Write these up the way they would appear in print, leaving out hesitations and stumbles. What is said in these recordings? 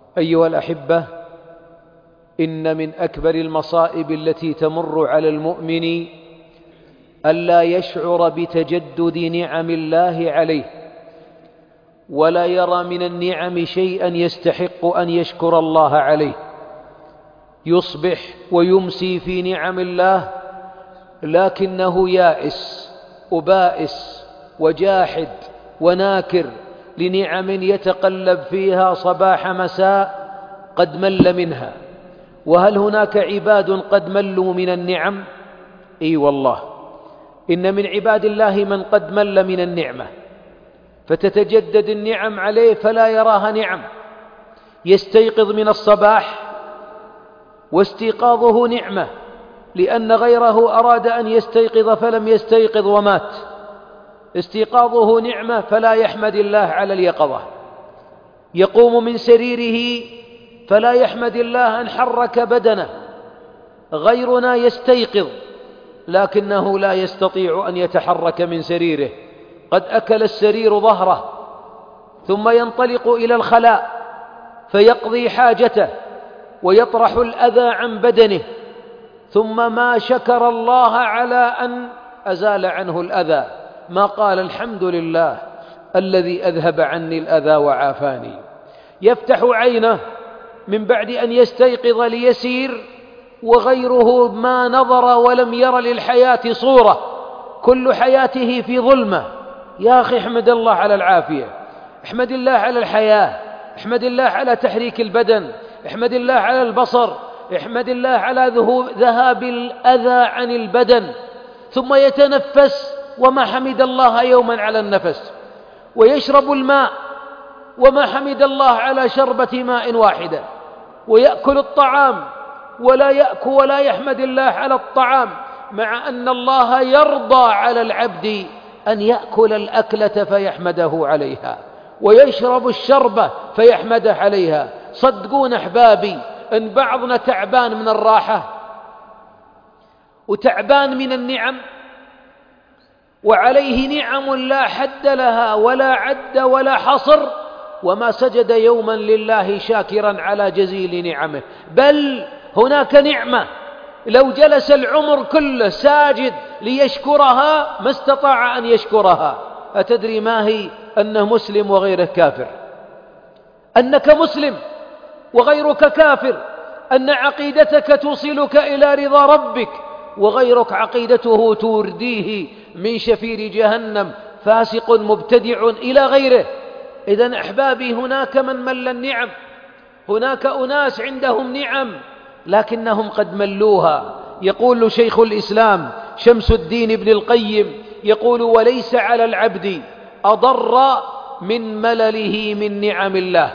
أيها الأحبة، إن من أكبر المصائب التي تمر على المؤمن ألا يشعر بتجدد نعم الله عليه، ولا يرى من النعم شيئا يستحق أن يشكر الله عليه. يصبح ويمسي في نعم الله لكنه يائس وبائس وجاحد وناكر لنعم يتقلب فيها صباح مساء قد مل منها. وهل هناك عباد قد ملوا من النعم؟ إي والله، إن من عباد الله من قد مل من النعمة، فتتجدد النعم عليه فلا يراها نعم. يستيقظ من الصباح واستيقاظه نعمة، لأن غيره أراد أن يستيقظ فلم يستيقظ ومات. استيقاظه نعمة فلا يحمد الله على اليقظة. يقوم من سريره فلا يحمد الله أن حرك بدنه. غيرنا يستيقظ لكنه لا يستطيع أن يتحرك من سريره، قد أكل السرير ظهره، ثم ينطلق إلى الخلاء فيقضي حاجته ويطرح الأذى عن بدنه، ثم ما شكر الله على أن أزال عنه الأذى، ما قال الحمد لله الذي أذهب عني الأذى وعافاني. يفتح عينه من بعد أن يستيقظ ليسير، وغيره ما نظر ولم ير للحياة صورة، كل حياته في ظلمة. يا أخي احمد الله على العافية، احمد الله على الحياة، احمد الله على تحريك البدن، احمد الله على البصر، احمد الله على ذهاب الأذى عن البدن. ثم يتنفس وما حمد الله يوما على النفس، ويشرب الماء وما حمد الله على شربة ماء واحدة، ويأكل الطعام ولا يأكل ولا يحمد الله على الطعام، مع أن الله يرضى على العبد أن يأكل الأكلة فيحمده عليها، ويشرب الشربة فيحمده عليها. صدقون أحبابي إن بعضنا تعبان من الراحة وتعبان من النعم، وعليه نعم لا حد لها ولا عد ولا حصر، وما سجد يوما لله شاكرا على جزيل نعمه. بل هناك نعمة لو جلس العمر كله ساجد ليشكرها ما استطاع أن يشكرها. أتدري ما هي؟ أنه مسلم وغيره كافر، أنك مسلم وغيرك كافر، أن عقيدتك توصلك إلى رضا ربك، وغيرك عقيدته ترديه من شفير جهنم، فاسق مبتدع إلى غيره. إذن أحبابي، هناك من مل النعم، هناك أناس عندهم نعم لكنهم قد ملوها. يقول شيخ الإسلام شمس الدين ابن القيم، يقول: وليس على العبد أضر من ملله من نعم الله،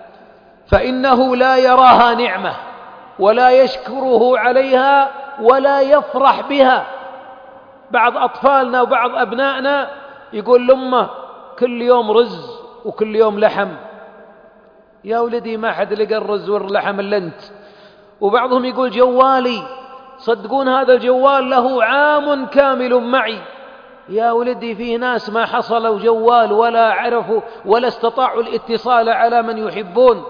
فإنه لا يراها نعمة ولا يشكره عليها ولا يفرح بها. بعض أطفالنا وبعض أبنائنا يقول لأمه: كل يوم رز وكل يوم لحم. يا ولدي ما حد لقى الرز واللحم إلا أنت. وبعضهم يقول: جوالي، صدقون هذا الجوال له عام كامل معي. يا ولدي فيه ناس ما حصلوا جوال ولا عرفوا ولا استطاعوا الاتصال على من يحبون.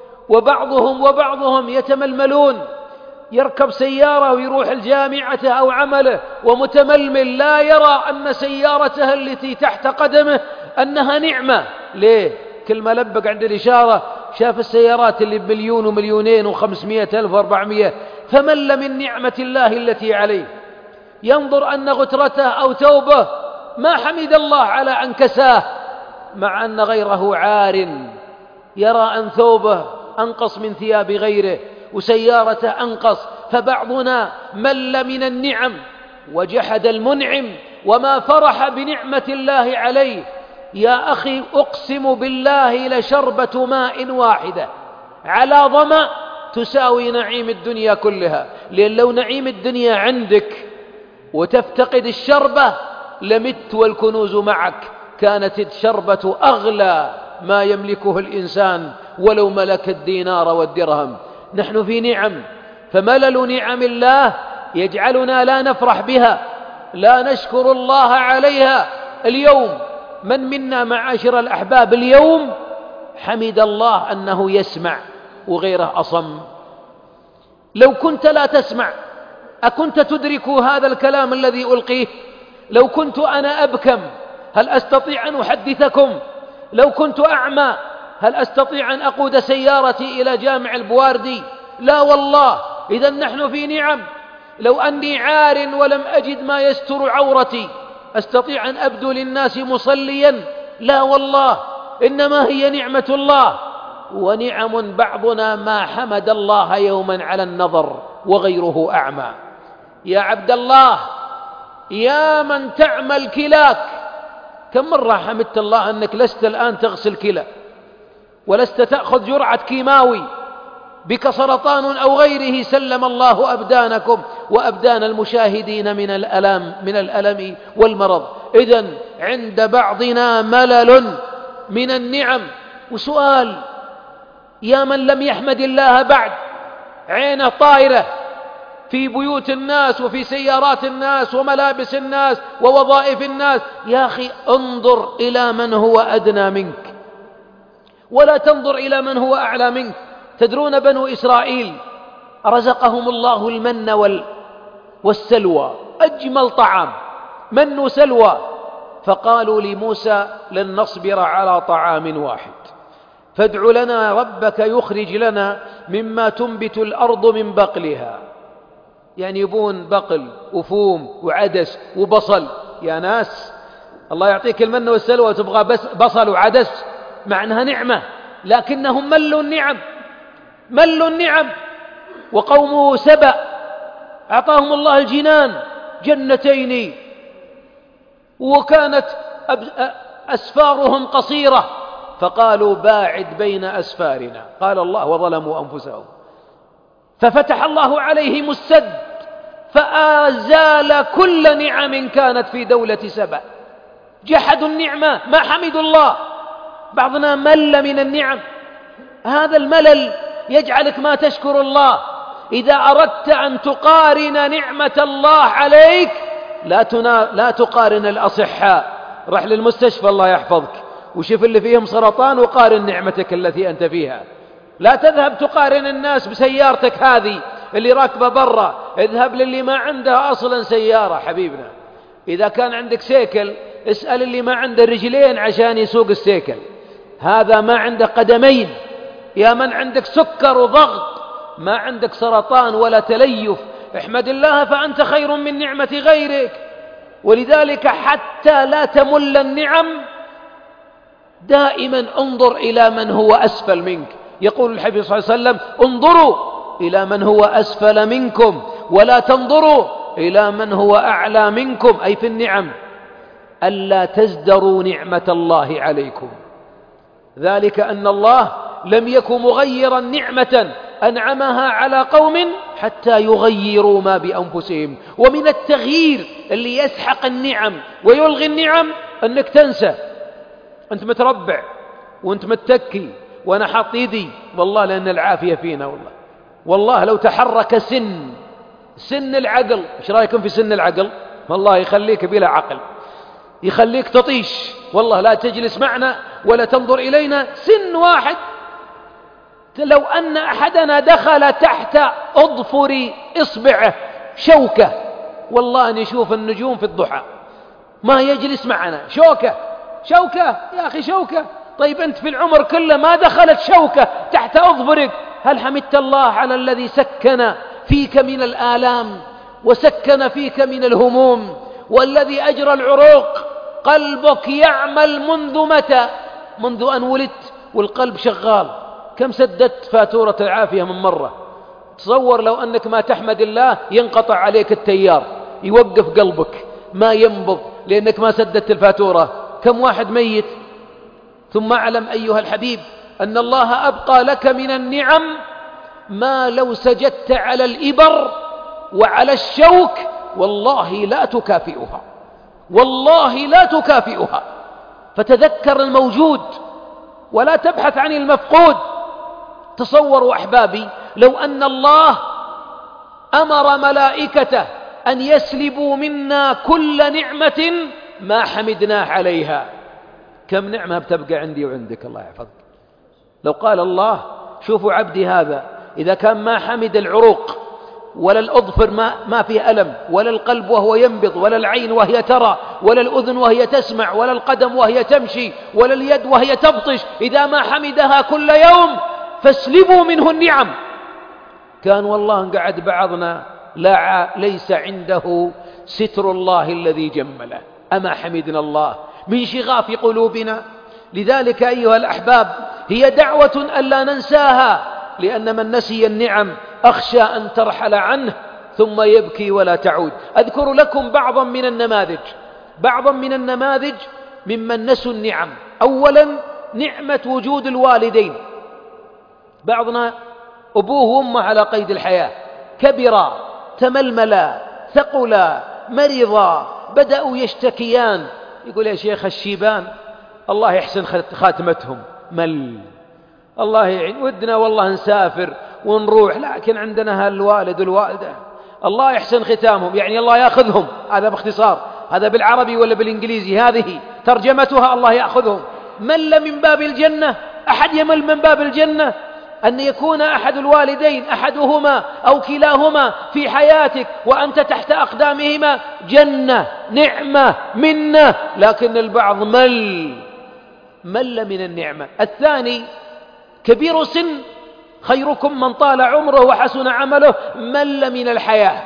وبعضهم يتململون، يركب سيارة ويروح الجامعة أو عمله ومتململ، لا يرى أن سيارته التي تحت قدمه أنها نعمة. ليه؟ كل ما لبق عند الإشارة شاف السيارات اللي بمليون ومليونين و500 ألف و400، فمل من نعمة الله التي عليه. ينظر أن غترته أو ثوبه ما حمد الله على أن كساه، مع أن غيره عار، يرى أن ثوبه أنقص من ثياب غيره وسيارته أنقص. فبعضنا مل من النعم وجحد المنعم وما فرح بنعمة الله عليه. يا أخي أقسم بالله لشربة ماء واحدة على ظمأ تساوي نعيم الدنيا كلها. لأن لو نعيم الدنيا عندك وتفتقد الشربة لمت والكنوز معك، كانت الشربة أغلى ما يملكه الإنسان ولو ملك الدينار والدرهم. نحن في نعم، فملل نعم الله يجعلنا لا نفرح بها، لا نشكر الله عليها. اليوم من منا معاشر الأحباب اليوم حمد الله أنه يسمع، وغيره أصم. لو كنت لا تسمع أكنت تدرك هذا الكلام الذي ألقيه؟ لو كنت أنا أبكم هل أستطيع أن أحدثكم؟ لو كنت أعمى هل أستطيع أن أقود سيارتي إلى جامع البواردي؟ لا والله. إذا نحن في نعم. لو أني عار ولم أجد ما يستر عورتي أستطيع أن أبدو للناس مصليا؟ لا والله. إنما هي نعمة الله، ونعم بعضنا ما حمد الله يوما على النظر وغيره أعمى. يا عبد الله، يا من تعمل كلاك، كم مرة حمدت الله أنك لست الآن تغسل كلى، ولست تأخذ جرعة كيماوي بك سرطان أو غيره. سلم الله أبدانكم وأبدان المشاهدين من الألم والمرض. إذن عند بعضنا ملل من النعم. وسؤال: يا من لم يحمد الله بعد، عينه طائرة في بيوت الناس وفي سيارات الناس وملابس الناس ووظائف الناس، يا أخي انظر إلى من هو أدنى منك ولا تنظر إلى من هو أعلى منك. تدرون بنو إسرائيل رزقهم الله المن والسلوى، أجمل طعام، من وسلوى. فقالوا لموسى: لن نصبر على طعام واحد، فادع لنا ربك يخرج لنا مما تنبت الأرض من بقلها. يعني يبون بقل وفوم وعدس وبصل. يا ناس، الله يعطيك المن والسلوى وتبغى بس بصل وعدس؟ مع أنها نعمة، لكنهم ملوا النعم، ملوا النعم. وقومه سبأ أعطاهم الله الجنان، جنتين، وكانت أسفارهم قصيرة، فقالوا: باعد بين أسفارنا، قال الله، وظلموا أنفسهم. ففتح الله عليهم السد فأزال كل نعم كانت في دولة سبأ. جحدوا النعمة، ما حمدوا الله. بعضنا مل من النعم. هذا الملل يجعلك ما تشكر الله. إذا أردت أن تقارن نعمة الله عليك لا تقارن الأصحاء. رح للمستشفى الله يحفظك وشوف اللي فيهم سرطان وقارن نعمتك التي أنت فيها. لا تذهب تقارن الناس بسيارتك هذه اللي راكبة برا، اذهب للي ما عنده أصلا سيارة. حبيبنا، إذا كان عندك سيكل اسأل اللي ما عنده رجلين عشان يسوق السيكل، هذا ما عنده قدمين. يا من عندك سكر وضغط، ما عندك سرطان ولا تليف، احمد الله فأنت خير من نعمة غيرك. ولذلك حتى لا تمل النعم دائما انظر إلى من هو أسفل منك. يقول الحبيب صلى الله عليه وسلم: انظروا إلى من هو أسفل منكم ولا تنظروا إلى من هو أعلى منكم، أي في النعم، ألا تزدروا نعمة الله عليكم. ذلك أن الله لم يكن مغيرا نعمة أنعمها على قوم حتى يغيروا ما بأنفسهم. ومن التغيير اللي يسحق النعم ويلغي النعم أنك تنسى أنت متربع وأنت متكي وأنا حاط يدي، والله لأن العافية فينا. والله لو تحرك سن العقل، ايش رايكم في سن العقل؟ والله يخليك بلا عقل، يخليك تطيش. والله لا تجلس معنا ولا تنظر إلينا سن واحد. لو أن أحدنا دخل تحت أظفر إصبعه شوكة، والله نشوف النجوم في الضحى، ما يجلس معنا. شوكة يا أخي، شوكة. طيب أنت في العمر كله ما دخلت شوكة تحت أظفرك، هل حمدت الله على الذي سكن فيك من الآلام وسكن فيك من الهموم، والذي أجرى العروق؟ قلبك يعمل منذ متى؟ منذ أن ولدت والقلب شغال. كم سددت فاتورة العافية من مرة؟ تصور لو أنك ما تحمد الله ينقطع عليك التيار، يوقف قلبك ما ينبض لأنك ما سددت الفاتورة. كم واحد ميت. ثم اعلم أيها الحبيب أن الله أبقى لك من النعم ما لو سجدت على الإبر وعلى الشوك والله لا تكافئها، والله لا تكافئها. فتذكر الموجود ولا تبحث عن المفقود. تصوروا أحبابي لو أن الله أمر ملائكته أن يسلبوا منا كل نعمة ما حمدناه عليها، كم نعمة بتبقى عندي وعندك؟ الله يحفظك. لو قال الله شوفوا عبدي هذا إذا كان ما حمد العروق ولا الأظفر ما فيه ألم، ولا القلب وهو ينبض، ولا العين وهي ترى، ولا الأذن وهي تسمع، ولا القدم وهي تمشي، ولا اليد وهي تبطش، إذا ما حمدها كل يوم فاسلبوا منه النعم. كان والله قعد بعضنا ليس عنده ستر الله الذي جمله. أما حمدنا الله من شغاف قلوبنا. لذلك أيها الأحباب هي دعوة ألا ننساها، لأن من نسي النعم أخشى أن ترحل عنه ثم يبكي ولا تعود. أذكر لكم بعضا من النماذج ممن نسوا النعم. أولا نعمة وجود الوالدين. بعضنا أبوه وأمه على قيد الحياة، كبرا، تململا، ثقلا، مرضا، بدأوا يشتكيان. يقول يا شيخ الشيبان الله يحسن خاتمتهم، الله يعين، ودنا والله نسافر ونروح، لكن عندنا هالوالد والوالدة الله يحسن ختامهم، يعني الله يأخذهم. هذا باختصار، هذا بالعربي ولا بالإنجليزي، هذه ترجمتها الله يأخذهم. مل من باب الجنة. أحد يمل من باب الجنة؟ أن يكون أحد الوالدين، أحدهما أو كلاهما في حياتك وأنت تحت أقدامهما، جنة، نعمة، منة. لكن البعض مل من النعمة. الثاني كبير سن، خيركم من طال عمره وحسن عمله، مل من الحياة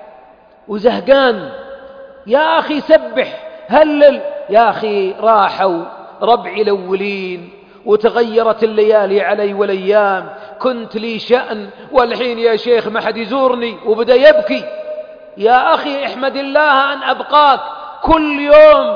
وزهقان. يا أخي سبح، هلل يا أخي، راحوا ربع الأولين وتغيرت الليالي علي والأيام، كنت لي شأن والحين يا شيخ ما حد يزورني، وبدأ يبكي. يا أخي احمد الله أن أبقاك، كل يوم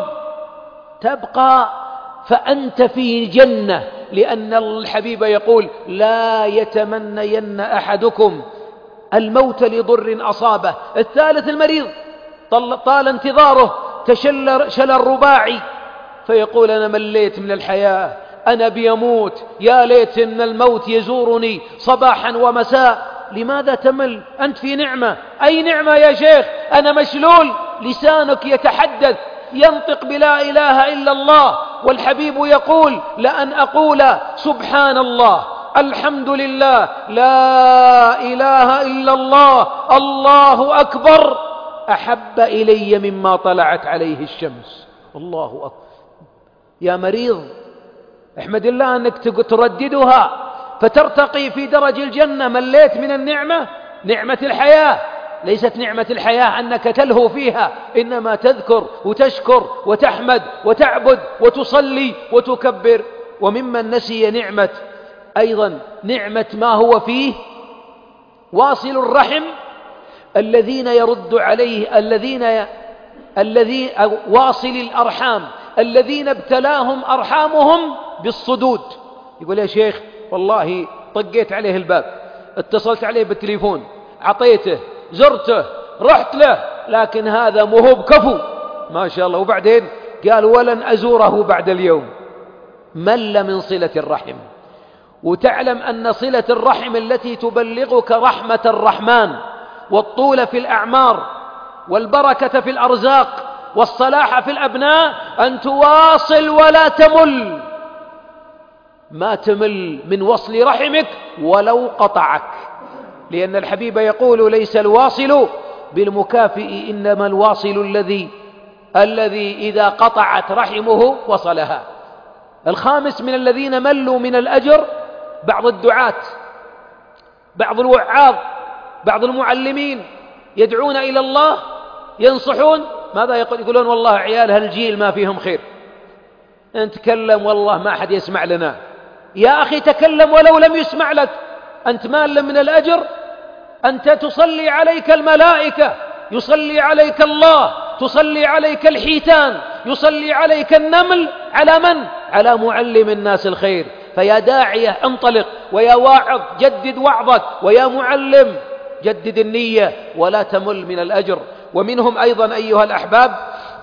تبقى فأنت في جنة، لأن الحبيب يقول لا يتمنين أحدكم الموت لضر أصابه. الثالث المريض، طال انتظاره، شلل رباعي، فيقول أنا مليت من الحياة، أنا بيموت، يا ليت إن الموت يزورني صباحا ومساء. لماذا تمل؟ أنت في نعمة. أي نعمة يا شيخ؟ أنا مشلول، لسانك يتحدث ينطق بلا إله إلا الله، والحبيب يقول لأن أقول سبحان الله، الحمد لله، لا إله إلا الله، الله أكبر، أحب إلي مما طلعت عليه الشمس. الله أكبر. يا مريض احمد الله أنك ترددها فترتقي في درج الجنة. مليت من النعمة، نعمة الحياة. ليست نعمة الحياة أنك تلهو فيها، إنما تذكر وتشكر وتحمد وتعبد وتصلي وتكبر. وممن نسي نعمة أيضا نعمة ما هو فيه واصل الرحم، الذين يرد عليه واصل الأرحام الذين ابتلاهم أرحامهم بالصدود. يقول يا شيخ والله طقيت عليه الباب، اتصلت عليه بالتليفون، عطيته، زرته، رحت له، لكن هذا مهوب كفو ما شاء الله. وبعدين قال ولن أزوره بعد اليوم. مل من صلة الرحم. وتعلم أن صلة الرحم التي تبلغك رحمة الرحمن والطول في الأعمار والبركة في الأرزاق والصلاح في الأبناء، أن تواصل ولا تمل. ما تمل من وصل رحمك ولو قطعك، لأن الحبيب يقول ليس الواصل بالمكافئ، إنما الواصل الذي إذا قطعت رحمه وصلها. الخامس من الذين ملوا من الأجر بعض الدعاة، بعض الوعاظ، بعض المعلمين، يدعون إلى الله، ينصحون، ماذا يقولون؟ والله عيال هالجيل ما فيهم خير، نتكلم والله ما أحد يسمع لنا. يا أخي تكلم ولو لم يسمع لك، أنت مال من الأجر. أنت تصلي عليك الملائكة، يصلي عليك الله، تصلي عليك الحيتان، يصلي عليك النمل. على من؟ على معلم الناس الخير. فيا داعية انطلق، ويا واعظ جدد وعظك، ويا معلم جدد النية ولا تمل من الأجر. ومنهم أيضا أيها الأحباب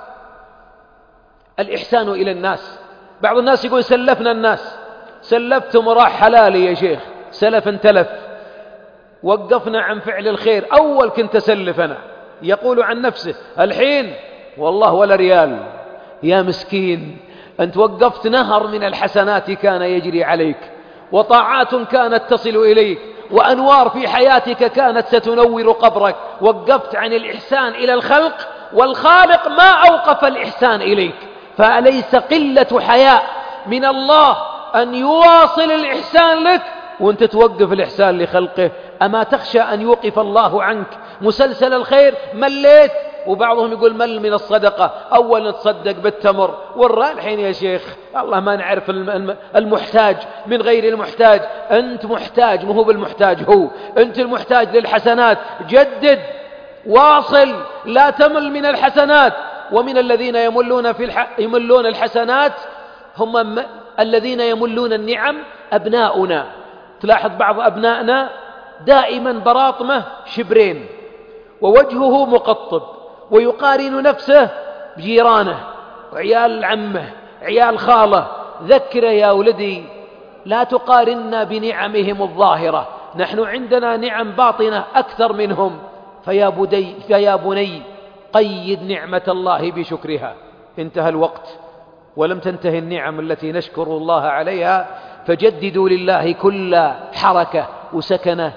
الإحسان إلى الناس. بعض الناس يقول سلفنا الناس، سلفتم وراح حلالي يا شيخ، سلف تلف، وقفنا عن فعل الخير. أول كنت أسلف أنا، يقول عن نفسه، الحين والله ولا ريال. يا مسكين، أنت وقفت نهر من الحسنات كان يجري عليك، وطاعات كانت تصل إليك، وأنوار في حياتك كانت ستنور قبرك، وقفت عن الإحسان إلى الخلق، والخالق ما أوقف الإحسان إليك. فأليس قلة حياء من الله أن يواصل الإحسان لك وأنت توقف الإحسان لخلقه؟ أما تخشى أن يوقف الله عنك مسلسل الخير؟ مليت. وبعضهم يقول مل من الصدقة، أولا تصدق بالتمر والحين يا شيخ الله ما نعرف المحتاج من غير المحتاج. أنت محتاج، مو بالمحتاج هو، أنت المحتاج للحسنات. جدد، واصل، لا تمل من الحسنات. ومن الذين يملون الحسنات هم الذين يملون النعم أبناؤنا. تلاحظ بعض أبنائنا دائما براطمه شبرين ووجهه مقطب، ويقارن نفسه بجيرانه وعيال عمه عيال خاله. ذكر يا ولدي لا تقارنا بنعمهم الظاهرة، نحن عندنا نعم باطنة أكثر منهم. فيا بني قيد نعمة الله بشكرها. انتهى الوقت ولم تنتهي النعم التي نشكر الله عليها، فجددوا لله كل حركة وسكنة،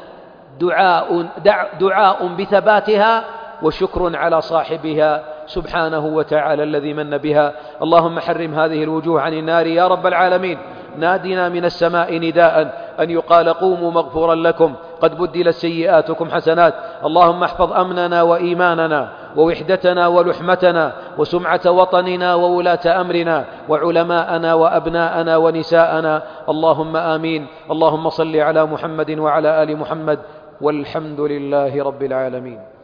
دعاء بثباتها وشكر على صاحبها سبحانه وتعالى الذي من بها. اللهم حرم هذه الوجوه عن النار يا رب العالمين. نادنا من السماء نداء أن يقال قوموا مغفورا لكم قد بدلت سيئاتكم حسنات. اللهم احفظ أمننا وإيماننا ووحدتنا ولحمتنا وسمعة وطننا وولاة أمرنا وعلماءنا وأبناءنا ونساءنا. اللهم آمين. اللهم صل على محمد وعلى آل محمد، والحمد لله رب العالمين.